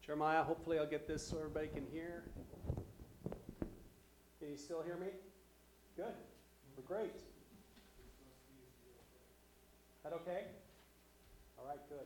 Jeremiah, hopefully I'll get this so everybody can hear. Can you still hear me? Good. We're great. That okay? All right, good.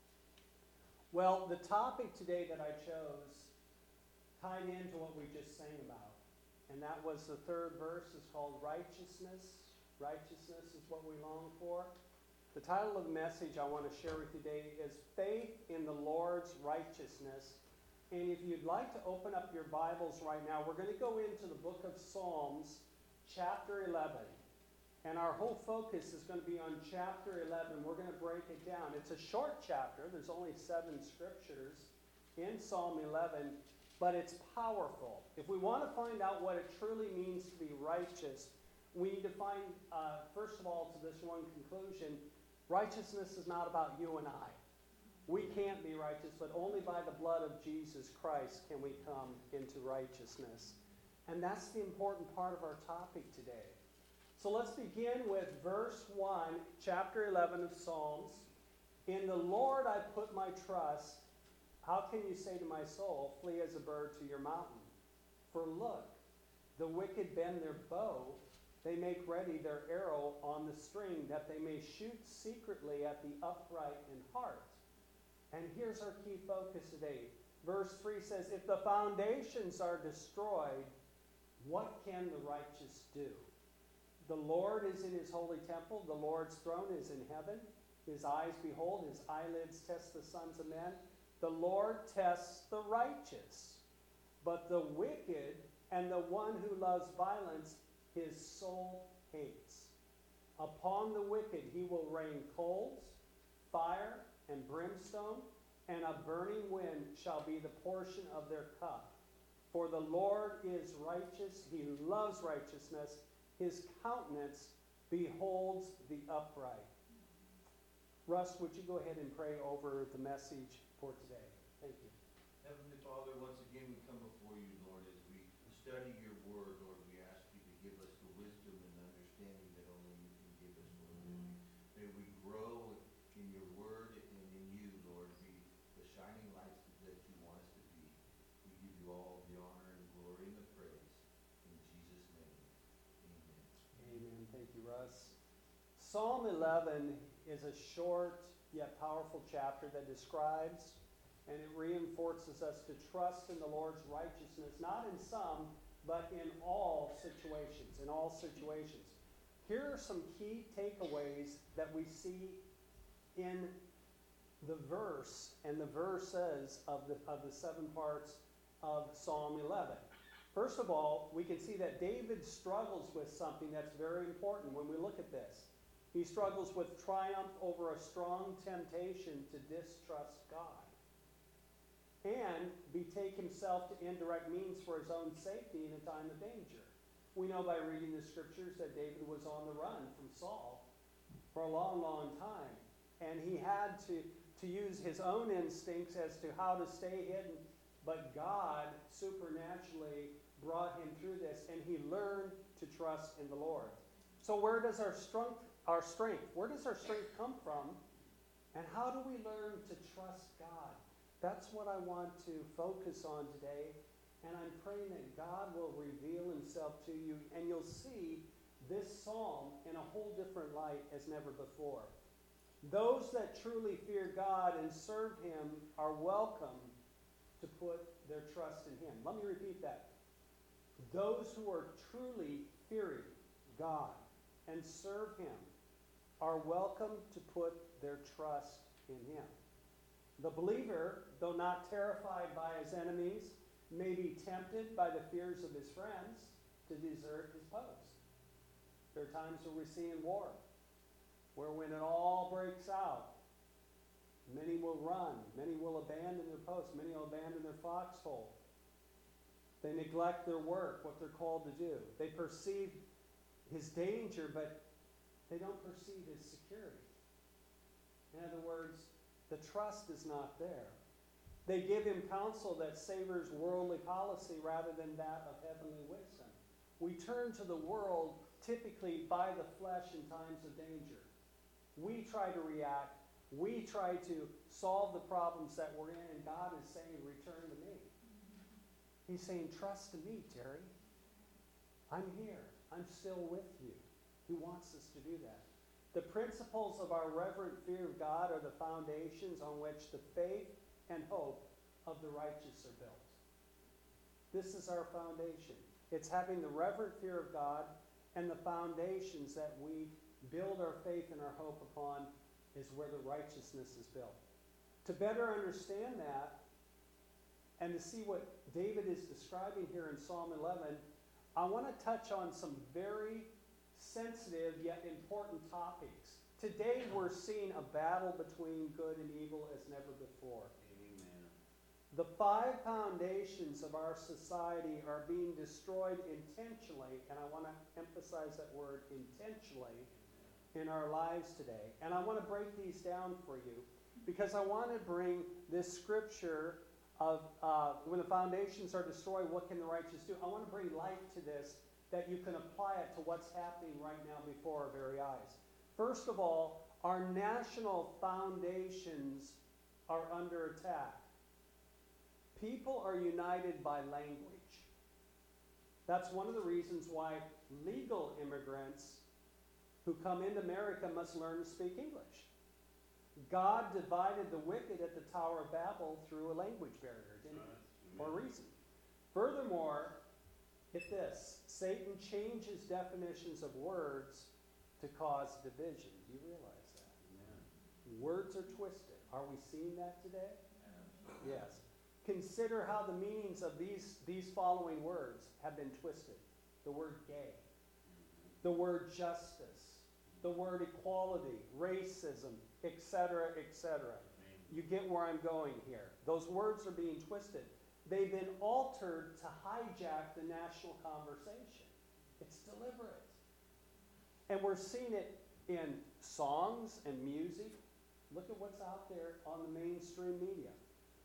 Well, the topic today that I chose tied into what we just sang about. And that was the third verse. It's called Righteousness. Righteousness is what we long for. The title of the message I want to share with you today is Faith in the Lord's Righteousness. And if you'd like to open up your Bibles right now, we're going to go into the book of Psalms, chapter 11. And our whole focus is going to be on chapter 11. We're going to break it down. It's a short chapter. There's only 7 scriptures in Psalm 11, but it's powerful. If we want to find out what it truly means to be righteous, we need to find, first of all, to this one conclusion, righteousness is not about you and I. We can't be righteous, but only by the blood of Jesus Christ can we come into righteousness. And that's the important part of our topic today. So let's begin with verse 1, chapter 11 of Psalms. In the Lord I put my trust. How can you say to my soul, flee as a bird to your mountain? For look, the wicked bend their bow. They make ready their arrow on the string, that they may shoot secretly at the upright in heart. And here's our key focus today. Verse 3 says, if the foundations are destroyed, what can the righteous do? The Lord is in his holy temple. The Lord's throne is in heaven. His eyes behold, his eyelids test the sons of men. The Lord tests the righteous, but the wicked and the one who loves violence, his soul hates. Upon the wicked he will rain coals, fire, and brimstone, and a burning wind shall be the portion of their cup. For the Lord is righteous, he loves righteousness, his countenance beholds the upright. Russ, would you go ahead and pray over the message for today? Thank you. Heavenly Father, once again we come before you, Lord, as we study your word, Lord, we ask you to give us the wisdom and understanding that only you can give us, Lord. May we grow in your word and in you, Lord, be the shining lights that you want us to be. We give you all the honor and glory and the praise. In Jesus' name, amen. Amen. Thank you, Russ. Psalm 11 is a short yet powerful chapter that describes and it reinforces us to trust in the Lord's righteousness, not in some, but in all situations. In all situations. Here are some key takeaways that we see in the verse and the verses of the 7 parts of Psalm 11. First of all, we can see that David struggles with something that's very important when we look at this. He struggles with triumph over a strong temptation to distrust God and betake himself to indirect means for his own safety in a time of danger. We know by reading the scriptures that David was on the run from Saul for a long, long time. And he had to use his own instincts as to how to stay hidden. But God supernaturally brought him through this, and he learned to trust in the Lord. So where does our strength, where does our strength come from? And how do we learn to trust God? That's what I want to focus on today. And I'm praying that God will reveal himself to you, and you'll see this psalm in a whole different light as never before. Those that truly fear God and serve him are welcome to put their trust in him. Let me repeat that. Those who are truly fearing God and serve him are welcome to put their trust in him. The believer, though not terrified by his enemies, may be tempted by the fears of his friends to desert his post. There are times where we see in war, where when it all breaks out, many will run, many will abandon their post, many will abandon their foxhole. They neglect their work, what they're called to do. They perceive his danger, but they don't perceive his security. In other words, the trust is not there. They give him counsel that savors worldly policy rather than that of heavenly wisdom. We turn to the world typically by the flesh in times of danger. We try to react We try to solve the problems that we're in, and God is saying, return to me. He's saying, trust in me, Terry. I'm here. I'm still with you. He wants us to do that. The principles of our reverent fear of God are the foundations on which the faith and hope of the righteous are built. This is our foundation. It's having the reverent fear of God, and the foundations that we build our faith and our hope upon is where the righteousness is built. To better understand that, and to see what David is describing here in Psalm 11, I want to touch on some very sensitive yet important topics. Today we're seeing a battle between good and evil as never before. Amen. The 5 foundations of our society are being destroyed intentionally, and I want to emphasize that word, intentionally, in our lives today. And I want to break these down for you because I want to bring this scripture of when the foundations are destroyed, what can the righteous do? I want to bring light to this, that you can apply it to what's happening right now before our very eyes. First of all, our national foundations are under attack. People are united by language. That's one of the reasons why legal immigrants who come into America must learn to speak English. God divided the wicked at the Tower of Babel through a language barrier, didn't he? For a reason. Furthermore, get this, Satan changes definitions of words to cause division. Do you realize that? Amen. Words are twisted. Are we seeing that today? Absolutely. Yes. Consider how the meanings of these following words have been twisted. The word gay, the word justice, the word equality, racism, etc., etc. You get where I'm going here. Those words are being twisted. They've been altered to hijack the national conversation. It's deliberate. And we're seeing it in songs and music. Look at what's out there on the mainstream media.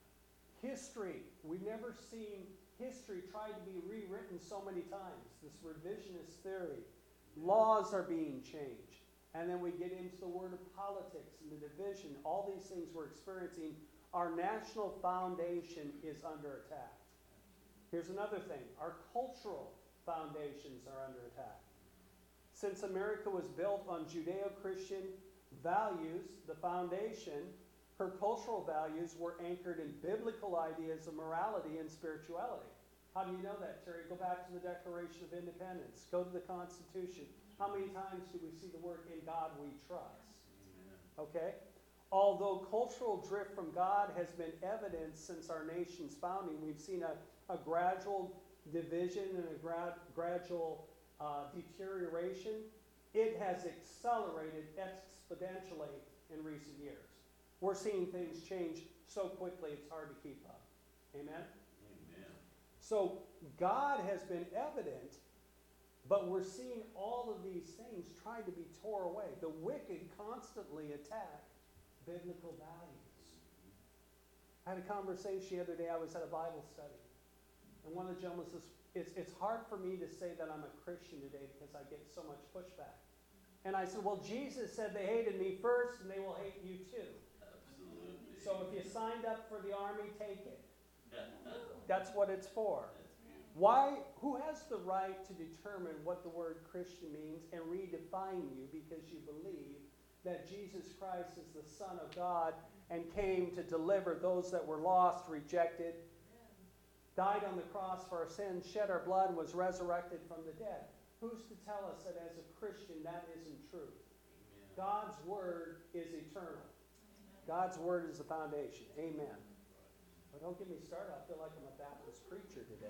History. We've never seen history tried to be rewritten so many times. This revisionist theory. Laws are being changed. And then we get into the word of politics and the division. All these things we're experiencing. Our national foundation is under attack. Here's another thing. Our cultural foundations are under attack. Since America was built on Judeo-Christian values, the foundation, her cultural values were anchored in biblical ideas of morality and spirituality. How do you know that, Terry? Go back to the Declaration of Independence. Go to the Constitution. How many times do we see the word, in God we trust? Okay? Although cultural drift from God has been evident since our nation's founding, we've seen a gradual division and a gradual deterioration. It has accelerated exponentially in recent years. We're seeing things change so quickly it's hard to keep up. Amen? Amen. So God has been evident, but we're seeing all of these things trying to be tore away. The wicked constantly attack biblical values. I had a conversation the other day. I was at a Bible study. And one of the gentlemen says, it's hard for me to say that I'm a Christian today because I get so much pushback. And I said, well, Jesus said they hated me first and they will hate you too. Absolutely. So if you signed up for the army, take it. That's what it's for. That's beautiful. Why? Who has the right to determine what the word Christian means and redefine you because you believe that Jesus Christ is the Son of God and came to deliver those that were lost, rejected, died on the cross for our sins, shed our blood, and was resurrected from the dead? Who's to tell us that as a Christian that isn't true? Amen. God's word is eternal. God's word is the foundation. Amen. But don't get me started. I feel like I'm a Baptist preacher today.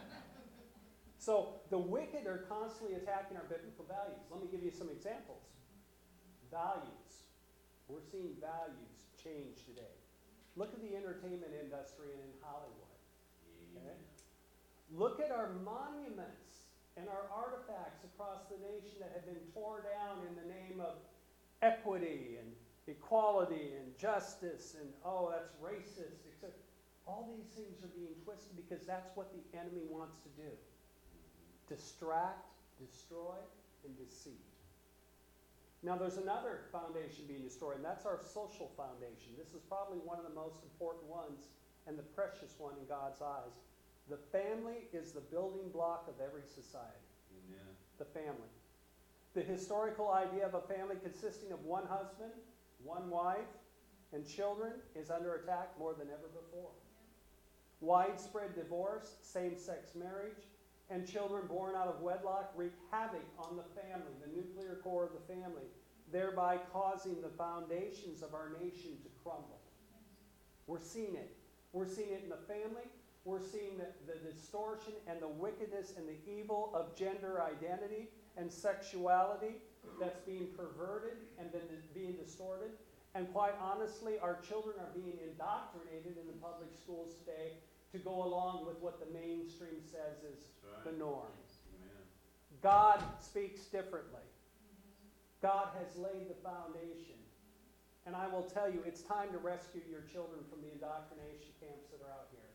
So the wicked are constantly attacking our biblical values. Let me give you some examples. Values. We're seeing values change today. Look at the entertainment industry and in Hollywood. Okay? Look at our monuments and our artifacts across the nation that have been torn down in the name of equity and equality and justice and, oh, that's racist, etc. All these things are being twisted because that's what the enemy wants to do. Distract, destroy, and deceive. Now, there's another foundation being destroyed, and that's our social foundation. This is probably one of the most important ones and the precious one in God's eyes. The family is the building block of every society. Amen. The family. The historical idea of a family consisting of one husband, one wife, and children is under attack more than ever before. Widespread divorce, same-sex marriage, and children born out of wedlock wreak havoc on the family, the nuclear core of the family, thereby causing the foundations of our nation to crumble. We're seeing it. We're seeing it in the family. We're seeing the distortion and the wickedness and the evil of gender identity and sexuality that's being perverted and being distorted. And quite honestly, our children are being indoctrinated in the public schools today to go along with what the mainstream says is the norm. Amen. God speaks differently. God has laid the foundation. And I will tell you, it's time to rescue your children from the indoctrination camps that are out here.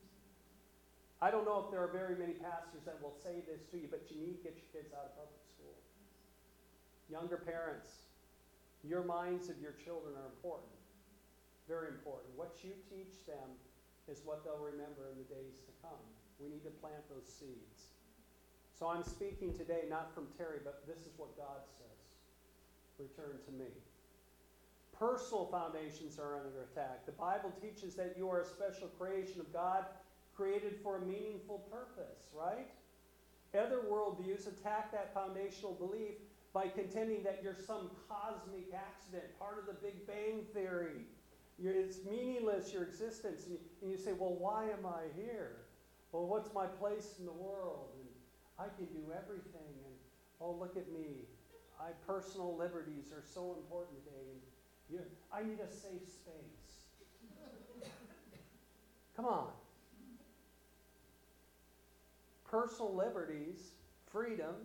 I don't know if there are very many pastors that will say this to you, but you need to get your kids out of public school. Younger parents, your minds of your children are important. Very important. What you teach them is what they'll remember in the days to come. We need to plant those seeds. So I'm speaking today not from Terry, but this is what God says. Return to me. Personal foundations are under attack. The Bible teaches that you are a special creation of God, created for a meaningful purpose, right? Other worldviews attack that foundational belief by contending that you're some cosmic accident, part of the Big Bang Theory. It's meaningless, your existence. And you say, well, why am I here? Well, what's my place in the world? And I can do everything. And, oh, look at me. Personal liberties are so important today. And I need a safe space. Come on. Personal liberties, freedom.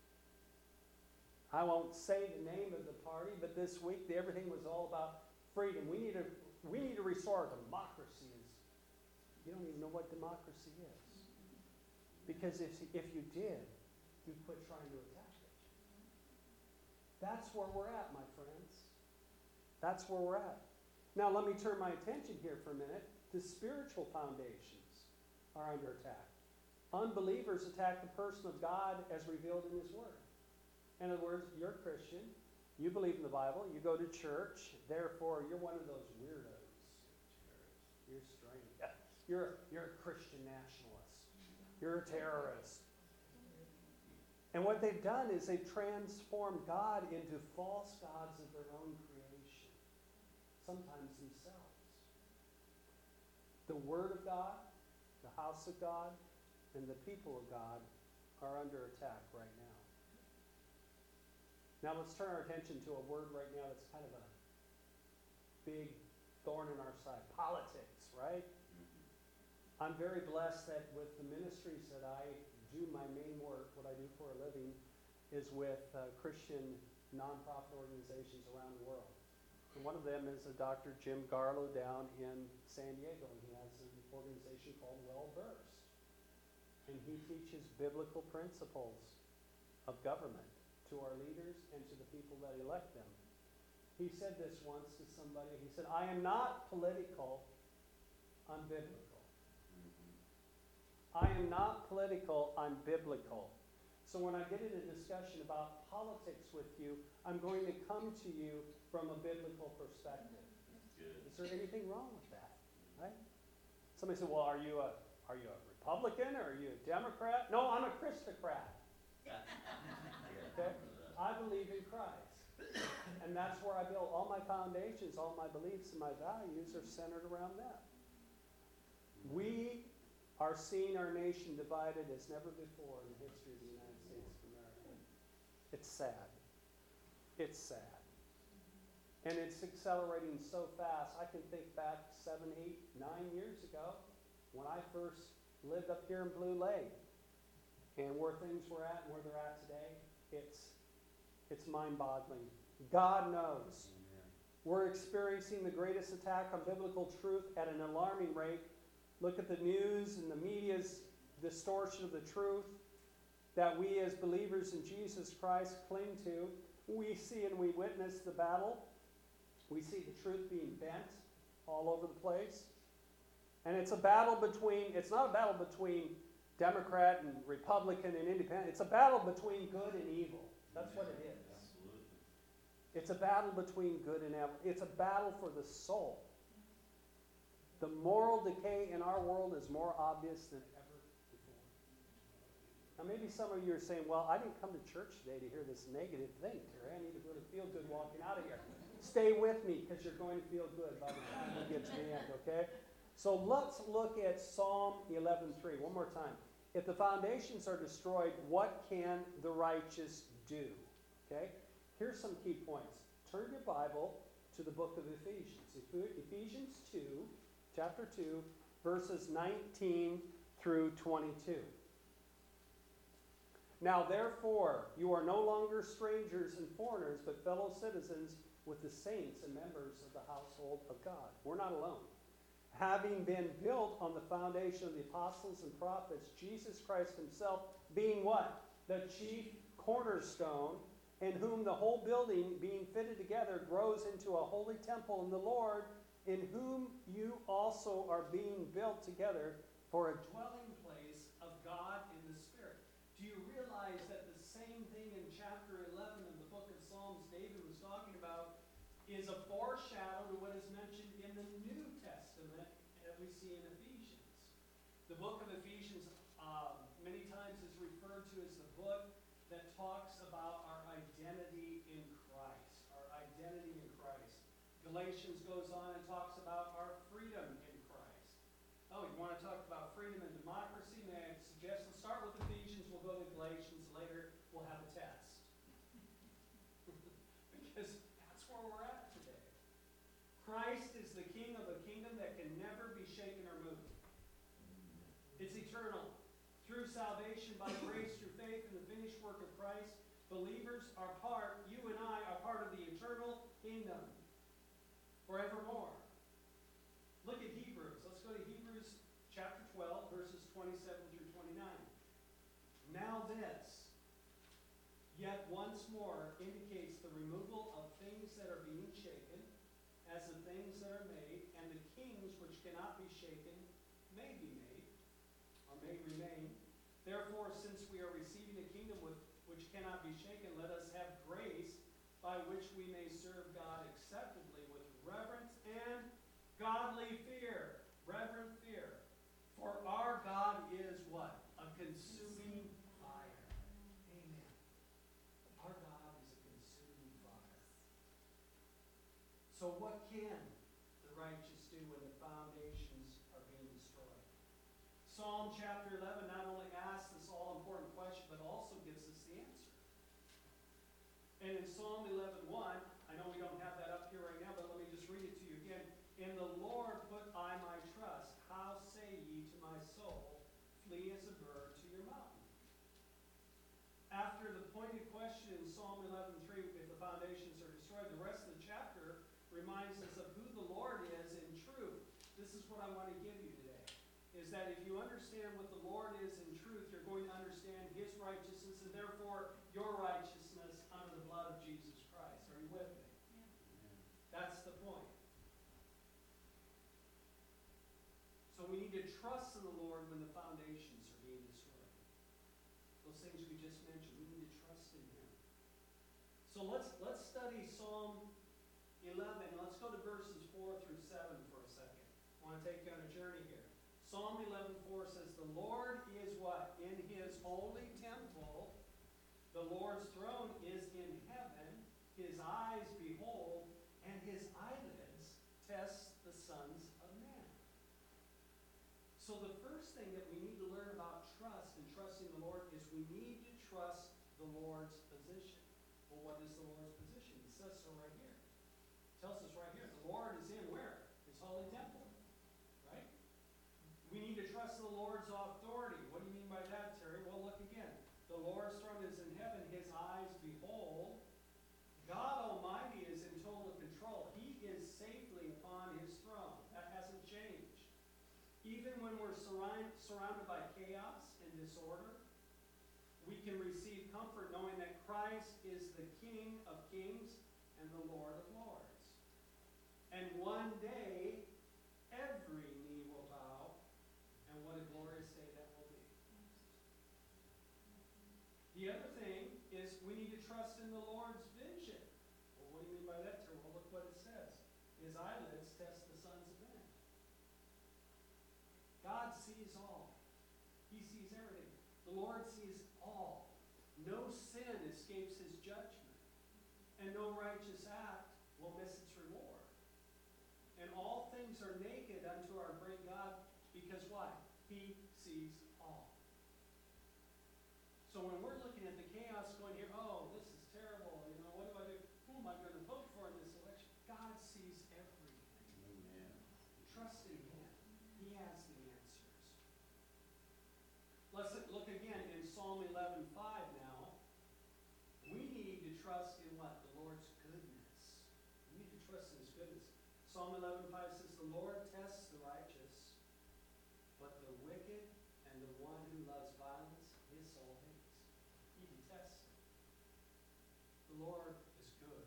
I won't say the name of the party, but this week everything was all about freedom. We need to restore democracy. You don't even know what democracy is. Because if you did, you'd quit trying to attack it. That's where we're at, my friends. That's where we're at. Now let me turn my attention here for a minute to spiritual foundations are under attack. Unbelievers attack the person of God as revealed in His Word. In other words, you're a Christian, you believe in the Bible, you go to church, therefore you're one of those weirdos. You're strange. You're a Christian nationalist. You're a terrorist. And what they've done is they've transformed God into false gods of their own creation, sometimes themselves. The Word of God, the house of God, and the people of God are under attack right now. Now let's turn our attention to a word right now that's kind of a big thorn in our side. Politics, right? Mm-hmm. I'm very blessed that with the ministries that I do, my main work, what I do for a living, is with Christian nonprofit organizations around the world. And one of them is a Dr. Jim Garlow down in San Diego, and he has an organization called Well Versed. And he teaches biblical principles of government to our leaders and to the people that elect them. He said this once to somebody. He said, I am not political, I'm biblical. Mm-hmm. I am not political, I'm biblical. So when I get in a discussion about politics with you, I'm going to come to you from a biblical perspective. Good. Is there anything wrong with that? Right? Somebody said, well, are you a Republican or are you a Democrat? No, I'm a Christocrat. Okay? I believe in Christ. And that's where I build all my foundations, all my beliefs and my values are centered around that. We are seeing our nation divided as never before in the history of the United States of America. It's sad. It's sad. And it's accelerating so fast. I can think back 7, 8, 9 years ago when I first lived up here in Blue Lake. And where things were at and where they're at today, it's mind-boggling. God knows. Amen. We're experiencing the greatest attack on biblical truth at an alarming rate. Look at the news and the media's distortion of the truth that we as believers in Jesus Christ cling to. we see and we witness the battle. We see the truth being bent all over the place. And it's a battle between, it's not a battle between Democrat and Republican and Independent. It's a battle between good and evil. That's what it is. Absolutely. It's a battle between good and evil. It's a battle for the soul. The moral decay in our world is more obvious than ever before. Now maybe some of you are saying, well, I didn't come to church today to hear this negative thing, Terry. I need to really feel good walking out of here. Stay with me, because you're going to feel good by the time we get to the end, okay? So let's look at Psalm 11:3 one more time. If the foundations are destroyed, what can the righteous do? Okay? Here's some key points. Turn your Bible to the book of Ephesians. Ephesians 2, chapter 2, verses 19 through 22. Now therefore, you are no longer strangers and foreigners, but fellow citizens with the saints and members of the household of God. We're not alone. Having been built on the foundation of the apostles and prophets, Jesus Christ himself being what? The chief cornerstone, in whom the whole building being fitted together grows into a holy temple in the Lord, in whom you also are being built together for a dwelling place of God in the Spirit. Do you realize that the same thing in chapter 11 of the book of Psalms David was talking about is a foreshadow to what is mentioned in the New Testament that we see in Ephesians. The book of Ephesians many times is referred to as the book that talks about our identity in Christ. Our identity in Christ. Galatians goes on and talks about our freedom in Christ. Oh, you want to talk about freedom and democracy? May I suggest let's start with Ephesians, we'll go to Galatians, later we'll have a test. Because that's where we're at today. Christ is the king of a kingdom that can never be shaken or moved. It's eternal. Through salvation by grace, through faith in the finished work of Christ, believers are part, you and I are part of the eternal kingdom forevermore. Look at Hebrews. Let's go to Hebrews chapter 12, verses 27 through 29. Now this, yet once more, indicates the removal of things that are being shaken, as the things that are made, and the kings which cannot be shaken may be made, or may remain. Therefore, since we are receiving a kingdom which cannot be shaken, let us have grace by which we may serve God acceptably with reverence and godly fear. Reverent fear. For our God is what? A consuming fire. Amen. Our God is a consuming fire. So what can the righteous do when the foundations are being destroyed? Psalm chapter 11 not only asks this all-important question, but also gives us the answer. And in Psalm 11:1, I know we don't have that up here right now, but let me just read it to you again. In the Lord put I my trust. How say ye to my soul, flee as a bird to your mountain? After the pointed question in Psalm 11:3, if the foundations are destroyed, the rest of the chapter reminds us of who the Lord is in truth. This is what I want to give you today, is that if you understand what the Lord is in truth, you're going to understand his righteousness and therefore your righteousness under the blood of Jesus Christ. Are you with me? Yeah. That's the point. So we need to trust in the Lord when the foundations are being destroyed. Those things we just mentioned, we need to trust in him. So let's study Psalm 11. Let's go to verses 4 through 7 for a second. I want to take you on a journey here. Psalm 11:4 says, the Lord is what? In his holy temple. The Lord's throne is in heaven. His eyes behold, and his eyelids test the sons of man. So the first thing that we need to learn about trust and trusting the Lord is we need to trust the Lord's position. Well, what is the Lord's position? It says so right here. It tells us right here. The Lord is in where? His holy temple. Right? We need to trust the Lord's authority. What do you mean by that, Terry? Well, look again. The Lord's throne is in heaven. His eyes behold. God Almighty is in total control. He is safely upon his throne. That hasn't changed. Even when we're surrounded by chaos and disorder, we can receive comfort knowing that Christ is the King of kings and the Lord of lords. And one day, every knee will bow, and what a glorious day that will be. The other thing is we need to trust in the Lord's vision. Well, what do you mean by that term? Well, look what it says. His eyelids test the sons of men. God sees all. He sees everything. The Lord sees all. No sin escapes his judgment, and no righteous act will miss its reward. And all things are naked unto our great God, because why? He sees all. So when we're looking at the chaos going here, oh, this is terrible, what do I do? Who am I going to vote for in this election? God sees everything. Amen. Trust in him. He has the answers. Let's look again in Psalm 11:5 now. We need to trust in what? The Lord's goodness. We need to trust in his goodness. Psalm 11:5 says, the Lord tests the righteous, but the wicked and the one who loves violence, his soul hates. He detests it. The Lord is good.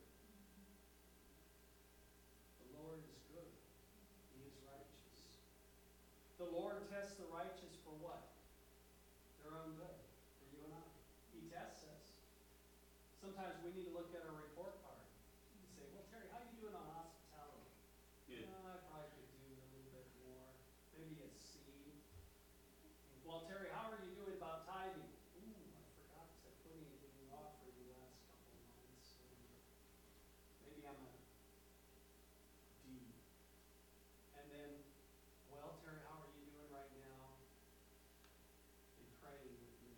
The Lord is good. He is righteous. The Lord tests the righteous for what? Their own good. For you and I. He tests us. Sometimes we need to look at our report card and say, well, Terry, how are you doing on hospitality? Good. I probably could do a little bit more. Maybe a C. Well, Terry, how are you doing about tithing? Ooh, I forgot to put anything in the offering the last couple of months. Maybe I'm a D. And then, well, Terry, how are you doing right now in praying with me?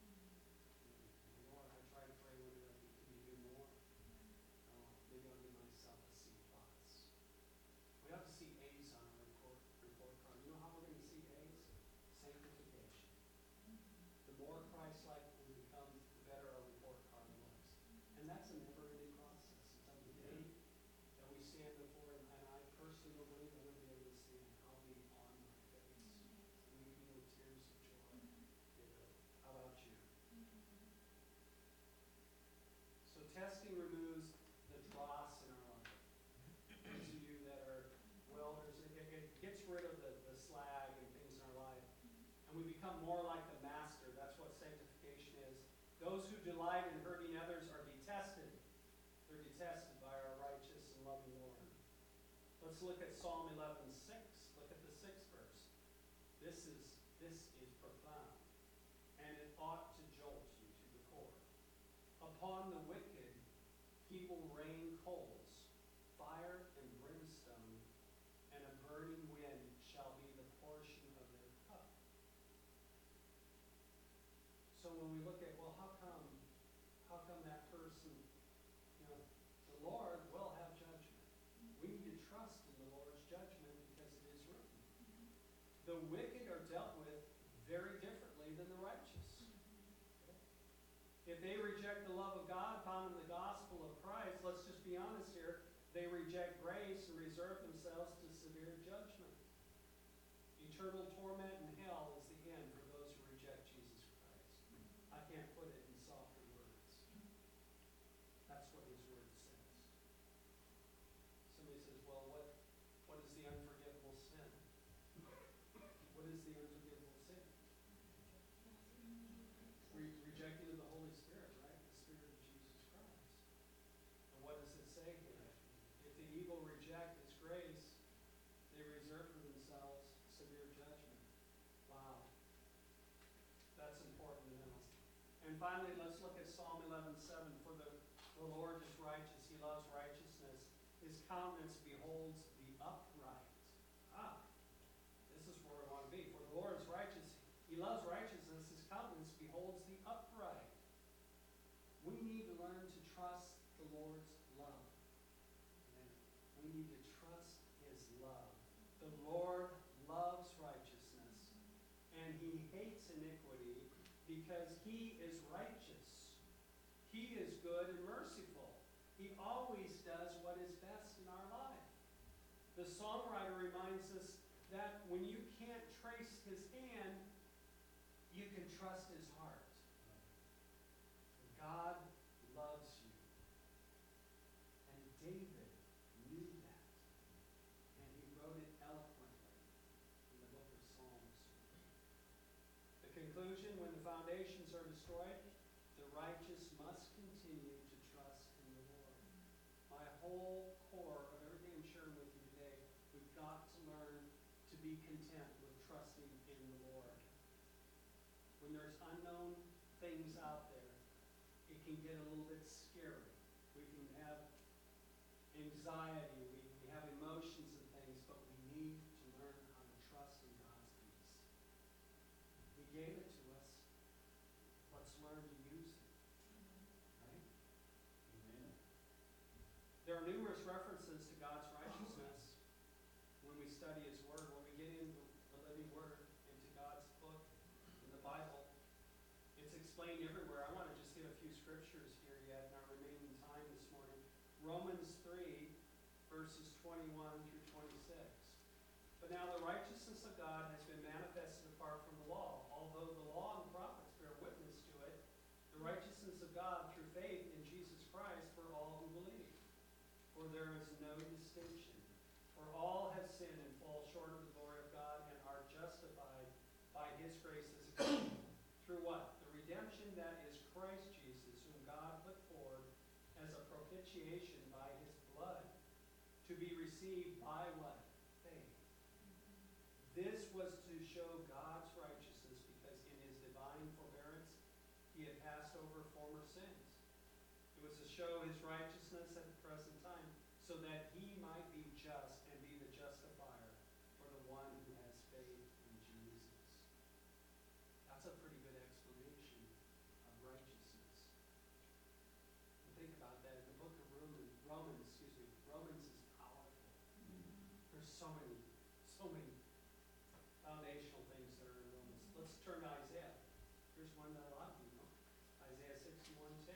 Lord, I try to pray with you. Can you do more? Maybe I'll give myself a C plus. We have to see A's on our report card. You know how we're going to see A's? Sanctification. The more Christ-like we become, the better our report card looks. And that's a never-ending process. Until the day that we stand before him, and I personally don't believe I'm going to be able to stand. I'll be on my face, weeping with tears of joy. How about you? So testing removes the dross in our life. Those of you that are welders, it gets rid of the slag and things in our life. And we become more like the master. That's what sanctification is. Those who delight in hurting others are detested. They're detested by our righteous and loving Lord. Let's look at Psalm 11:6. Look at the 6th verse. This is profound. And it ought to jolt you to the core. Upon the wicked he will rain coals, fire and brimstone, and a burning wind shall be the portion of their cup. So when we look at, well, how come that person, the Lord will have judgment. We need to trust in the Lord's judgment because it is written. The wicked are dealt with very differently than the righteous. If they reject the love of God found in the gospel of Christ, let's just be honest here, they reject grace and reserve themselves to severe judgment. Eternal torment in hell is the end for those who reject Jesus Christ. I can't put it in softer words. That's what his word says. Somebody says, well, what is the unforgivable sin? What is the unforgivable sin? Rejecting of the Holy Spirit, right? The Spirit of Jesus Christ. And what does it say here? If the evil reject his grace, they reserve for themselves severe judgment. Wow. That's important to know. And finally, let's look at Psalm 11:7. For the Lord is righteous. He loves righteousness. His countenance beholds the upright. This is where we want to be. For the Lord is righteous. He loves righteousness. His countenance beholds the upright. We need to learn to trust the Lord's love. Amen. We need to trust his love. The Lord loves righteousness, and he hates iniquity because he is righteous. He is good and merciful. He always does what is best in our life. The songwriter reminds us that when you can't trace his hand, you can trust his heart. David knew that, and he wrote it eloquently in the book of Psalms. The conclusion, when the foundations are destroyed, the righteous must continue to trust in the Lord. My whole core of everything I'm sharing with you today, we've got to learn to be content with trusting in the Lord. When there's unknown things out there, it can get a little bit scary. We can have anxiety, we have emotions and things, but we need to learn how to trust in God's peace. He gave it to us. Let's learn to use it. Right? Amen. There are numerous references to God's righteousness when we study His Word. When we get into the living Word, into God's book, in the Bible, it's explained everywhere. I want to just hit a few scriptures here yet in our remaining time this morning. Romans 3, verses 21 through 26. But now the righteousness of God has been manifested apart from the law. Although the law and the prophets bear witness to it, the righteousness of God through faith in Jesus Christ for all who believe. For there is no distinction. For all have sinned and fall short of the glory of God and are justified by His grace as a gift. Through what? The redemption that is Christ Jesus, whom God put forward as a propitiation by His blood, to be received by what? Faith. This was to show God's righteousness, because in His divine forbearance He had passed over former sins. It was to show His righteousness at the present time, so that He might be just and be the justifier for the one who has faith in Jesus. That's a pretty good explanation of righteousness. And think about that in the book of Romans is powerful. There's so many foundational things that are in Romans. Let's turn to Isaiah. Here's one that a lot of you know. Isaiah 61:10.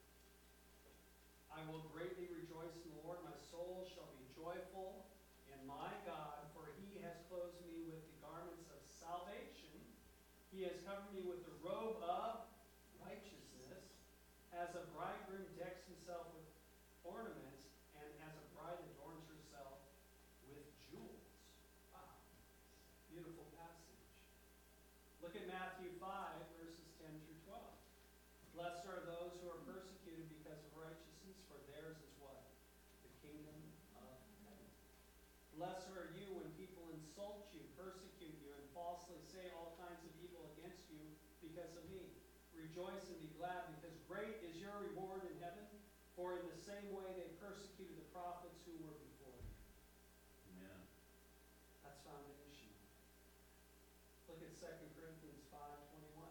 I will greatly rejoice in the Lord. My soul shall be joyful in my God, for He has clothed me with the garments of salvation. He has covered me with the robe of righteousness, as a bridegroom decks himself with ornaments, and as a bride adorns herself with jewels. Wow. Beautiful passage. Look at Matthew 5, verses 10 through 12. Blessed are those who are persecuted because of righteousness, for theirs is what? The kingdom of heaven. Blessed are you when people insult you, persecute you, and falsely say all kinds of evil against you because of me. Rejoice and be glad, because great is your reward in heaven, for in the same way they persecuted the prophets who were before you. Amen. That's foundational. Look at 2 Corinthians 5:21.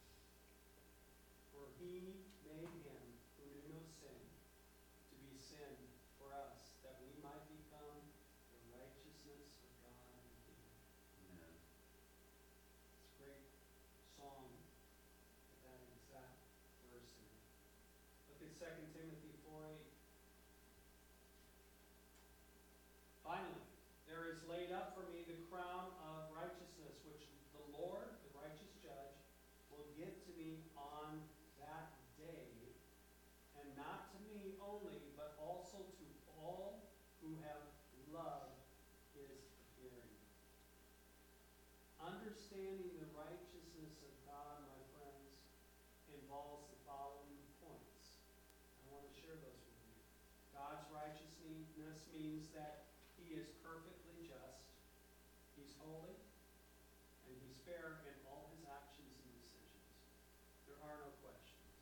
For He made Him who knew no sin to be sin for us, that we might become the righteousness of God in Him. Amen. It's a great song with that exact verse in it. Look at 2 Timothy 4:8. Finally, there is laid up for me the crown of righteousness, which the Lord, the righteous judge, will give to me on that day, and not to me only, but also to all who have loved His appearing. Understanding the righteousness of God, my friends, involves the following points. I want to share those with you. God's righteousness means that He is perfectly just, He's holy, and He's fair in all His actions and decisions. There are no questions.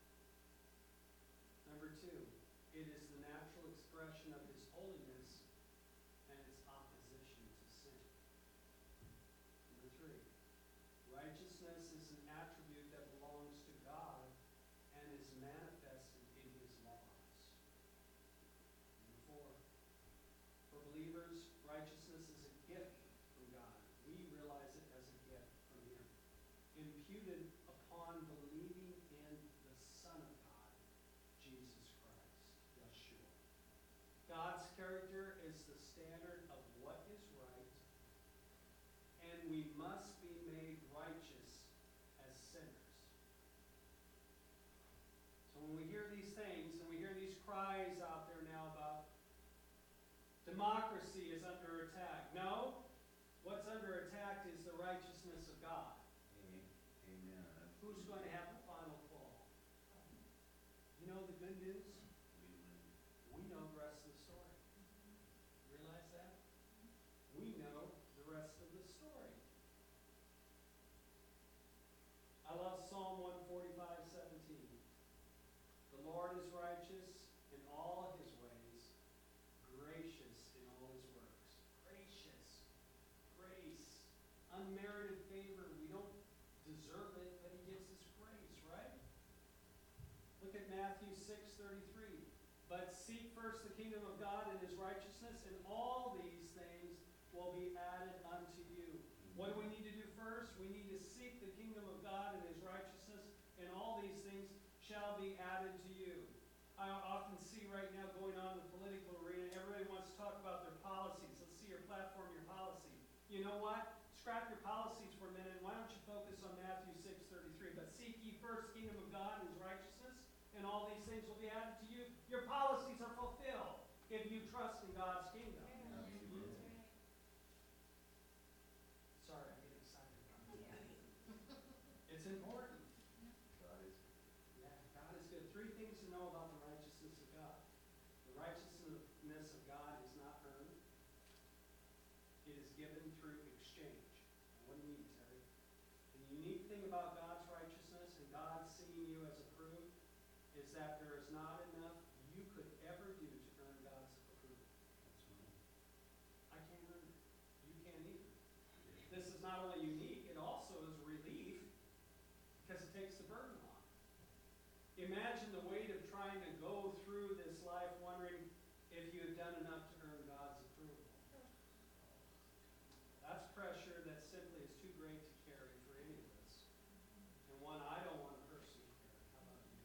Number two, it is the natural expression of His holiness and its opposition to sin. Number three, righteousness is an attribute that belongs to God and is manifested in His laws. Number four, for believers, righteousness is a gift from God. We realize it as a gift from Him, imputed upon believing in the Son of God, Jesus Christ, Yeshua. God's character is the standard of what is right, and we must be made righteous as sinners. So when we hear these things, and we hear these cries out there now about Democracy is under attack. No, what's under attack is the righteousness of God. Amen. Who's going to have the final call? You know the good news? We know the rest of the story. Realize that? We know the rest of the story. I love Psalm 145:17. The Lord is righteous in all his ways, gracious in all his works. Gracious. Grace. Unmerited favor. We don't deserve it, but he gives us grace, right? Look at Matthew 6:33. But seek first the kingdom of God and his righteousness, and all these things will be added unto you. What do we need to do first? We need to seek the kingdom of God and his righteousness, and all these things shall be added to you. I often see right now going on in the political arena, everybody wants to talk about their policies. Let's see your platform, your policy. You know what? Scrap your policies for a minute. Why don't you focus on Matthew 6:33? But seek ye first the kingdom of God and his righteousness, and all these things will be added to you. Your policies are fulfilled if you trust in God's kingdom. Sorry, I get excited about that. It's important. God is Yeah, God is good. Three things to know about the righteousness of God. The righteousness of God is not earned. It is given through exchange. What do you mean, Terry? The unique thing about God's righteousness and God seeing you as approved is that there is not enough you could ever do to earn God's approval. I can't earn it. You can't either. This is not only unique, it also is relief because it takes the burden off. Imagine the weight of trying to go through this life wondering if you have done enough to earn God's approval. That's pressure that simply is too great to carry for any of us, and one I don't want to personally carry. How about you?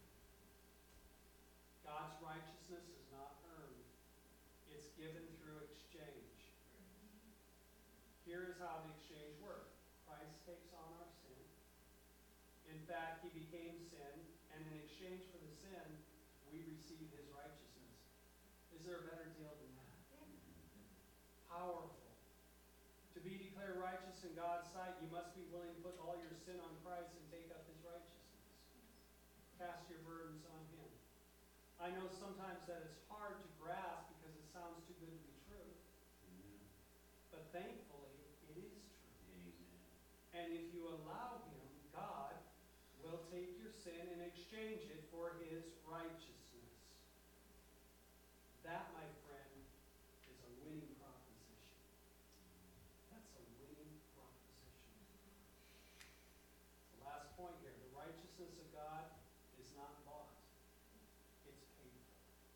God's righteousness is not earned. It's given through exchange. Here is how the exchange worked. Christ takes on our sin. In fact, he became sin, and in exchange for the sin, we receive his righteousness. Is there a better deal than that? Powerful. To be declared righteous in God's sight, you must be willing to put all your sin on Christ and take up his righteousness. Cast your burdens on him. I know sometimes that it's hard to grasp because it sounds too good to be true. But thankfully, it is true. And if you allow him, God will take your sin and exchange it for his righteousness. That, my friend, is a winning proposition. That's a winning proposition. The last point here, the righteousness of God is not bought. It's paid for.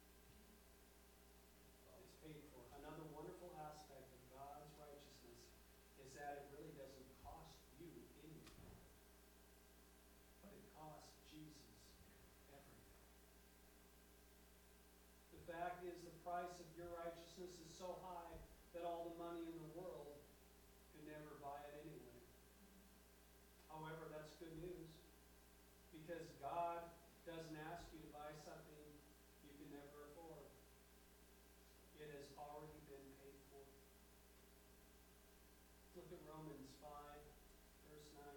It's paid for. Another wonderful aspect of God's righteousness is that it really doesn't cost you anything. But it costs Jesus everything. The fact is the price of your righteousness is so high that all the money in the world could never buy it anyway. However, that's good news because God doesn't ask you to buy something you can never afford. It has already been paid for. Look at Romans 5, verse 9.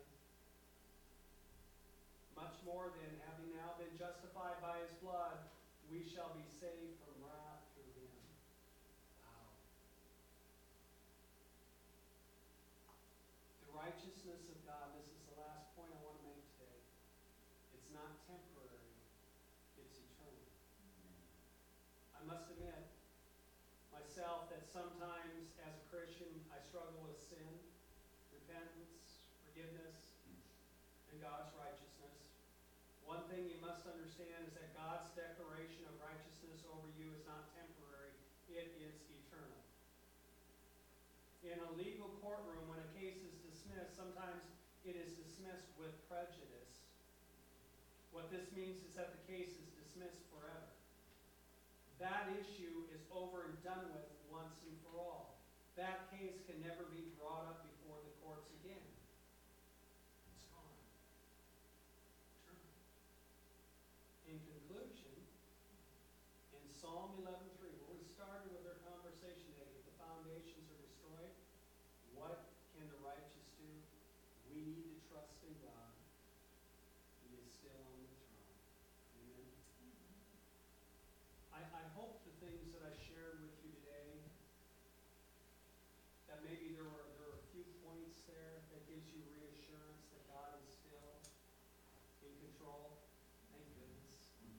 Much more than having now been justified by his blood, we shall be saved from wrath through him. Wow. The righteousness of God, this is the last point I want to make today. It's not temporary, it's eternal. I must admit, myself, that sometimes as a Christian, I struggle with sin, repentance, forgiveness, and God's righteousness. One thing you must understand is that God's declaration of righteousness over you is not temporary, it is eternal. In a legal courtroom, when a case is dismissed, sometimes it is dismissed with prejudice. What this means is that the case is dismissed forever. That issue is over and done with once and for all. That case can never be brought up before the courts again. It's gone. Eternal. In conclusion, in Psalm 11:3, where we started with our conversation today, what can the righteous do? We need to trust in God. He is still on the throne. Amen. I hope the things that I shared with you today, that maybe there are a few points there that gives you reassurance that God is still in control.